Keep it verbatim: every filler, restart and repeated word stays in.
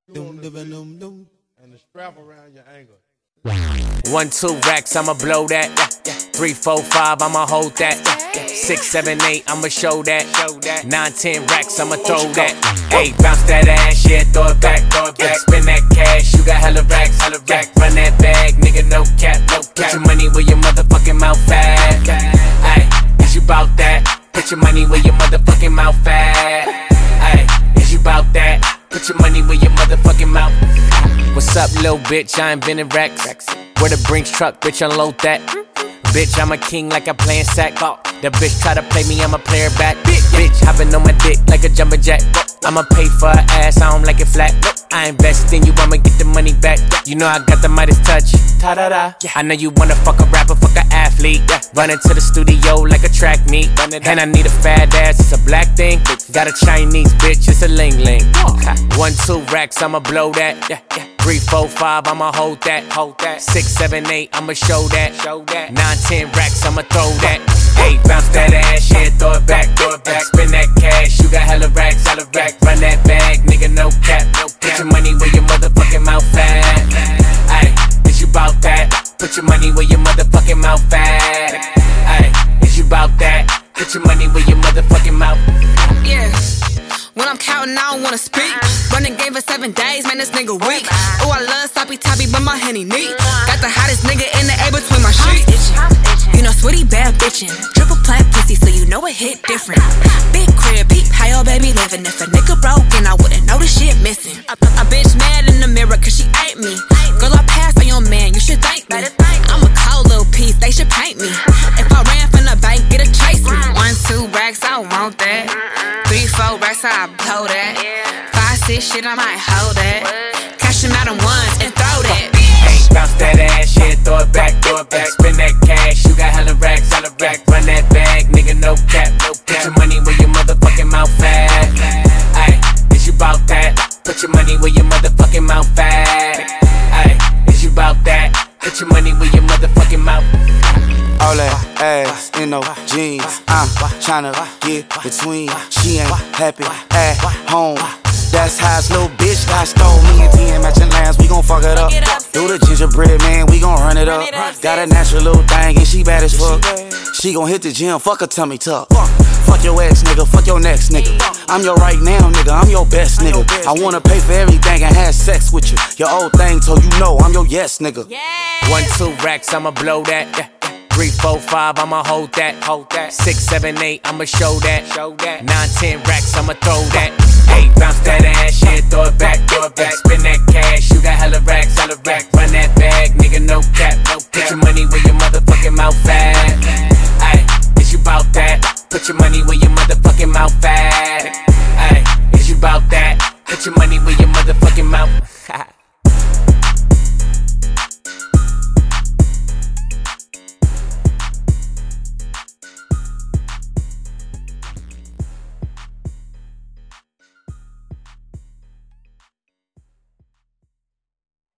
Doom, doom, doom, doom. And the strap around your ankle. One, two racks, I'ma blow that. Three, four, five, I'ma hold that. Six, seven, eight, I'ma show that. Nine, ten racks, I'ma throw that. Eight, bounce that ass, yeah, throw it back, throw it back. Spin that cash, you got hella racks, hella rack. Run that bag, nigga, no cap, no cap. Put your money where your motherfucking mouth at. Ayy, is you bout that? Put your money where your motherfucking mouth at. Ayy, is you bout that? Put your money where your motherfucking mouth. What's up, little bitch? I ain't been in racks. Where the Brinks truck, bitch, unload that. Bitch, I'm a king like I'm playing sack. The bitch try to play me, I'ma play her back. Bitch, hopping on my dick like a jumper jack. I'ma pay for her ass, I don't like it flat. I invest in you, I'ma get the money back. You know I got the Midas touch. Ta-da-da. I know you wanna fuck a rapper, fuck a athlete. Running to the studio like a track meet. And I need a fat ass, it's a black thing. Got a Chinese bitch, it's a ling ling. One, two racks, I'ma blow that. Three, four, five, I'ma hold that. Hold that. Six, seven, eight, I'ma show that. Show that. Nine, ten racks, I'ma throw that. Eight, bounce that ass, yeah, throw it back, throw it back. Spin that cash, you got hella racks, hella rack. Run that bag, nigga, no cap, no cap. Put your money where your motherfucking mouth at. Ayy, is you bout that? Put your money where your motherfucking mouth at. Ayy, is you bout that? Put your money where your motherfucking mouth. Yeah. When I'm counting, I don't wanna speak. Running game for seven days, man, this nigga weak. Oh, I love sloppy toppy, but my henny neat. Got the hottest nigga in the air between my sheets. You know, Sweetie bad bitchin'. Triple plat pussy, so you know it hit different. Big crib, peep, how your baby living. If a nigga broken, I wouldn't know the shit missing. A, a bitch mad in the mirror, cause she ain't me. Girl, I passed on your man, you should thank me. I'm a cold little piece, they should paint me. If I ran from the bank, get a chase me. One, two racks, I don't want that. Three, four racks, I blow that. Five, six, shit, I might hold that. Cash them out in ones and throw that. Hey, bounce that ass, yeah, throw it back, throw it back. Spin that cash, you got hella racks, hella rack. Run that bag, nigga, no cap, no cap. Put your money where your motherfucking mouth at. Ayy, is you bout that? Put your money where your motherfucking mouth at. Ayy, is you bout that? Put your money where your motherfucking mouth. All that ass in no jeans, I'm tryna get between. She ain't happy at home. That's how this little bitch got stole. Me and T and matching lines, we gon' fuck it up. Do the gingerbread, man, we gon' run it up. Got a natural little thing and she bad as fuck. She gon' hit the gym, fuck her tummy tuck. Fuck your ex, nigga, fuck your next nigga. I'm your right now, nigga, I'm your best nigga. I wanna pay for everything and have sex with you. Your old thing told you no, I'm your yes nigga. One, two racks, I'ma blow that. Three, four, five, I'ma hold that. Hold that. Six, seven, eight, I'ma show that. Show that. Nine, ten racks, I'ma throw that. Eight, bounce that ass, yeah, throw it back, throw it back. Spin that cash, you got hella racks, hella rack. Run that bag, nigga, no cap, no cap. Put your money where your motherfucking mouth at. Ayy, is you bout that? Put your money where